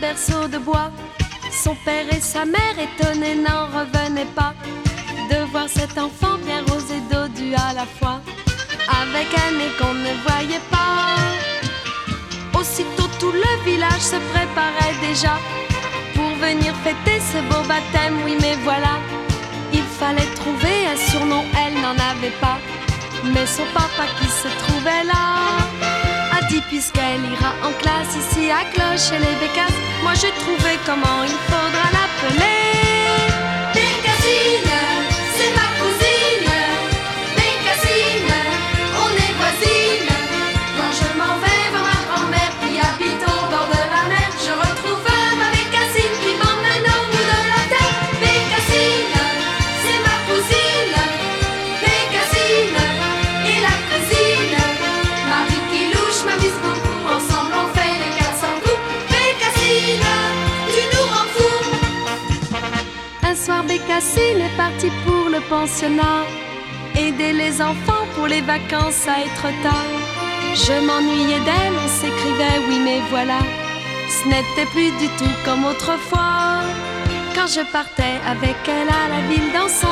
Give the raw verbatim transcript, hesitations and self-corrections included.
berceau de bois. Son père et sa mère étonnés n'en revenaient pas de voir cet enfant bien rose et dodu à la fois, avec un nez qu'on ne voyait pas. Aussitôt tout le village se préparait déjà pour venir fêter ce beau baptême. Oui mais voilà, il fallait trouver un surnom, elle n'en avait pas. Mais son papa qui se trouvait là a dit puisqu'elle ira en classe ici à Cloche et les Bécasses, moi j'ai trouvé comment il faudra l'appeler. Bécassine, c'est ma cousine. Bécassine, on est voisines. Quand je m'en vais voir ma grand-mère qui habite au bord de la mer, je retrouve ma Bécassine qui m'emmène au bout de la terre. Bécassine, c'est ma cousine. Bécassine et la cousine Marie qui louche m'amuse beaucoup. Ensemble on fait les quatre cents coups. Bécassine, tu nous rends fous. Un soir Bécassine est partie pour le pensionnat, aider les enfants pour les vacances à être tard. Je m'ennuyais d'elle, on s'écrivait, oui mais voilà, ce n'était plus du tout comme autrefois. Quand je partais avec elle à la ville danser,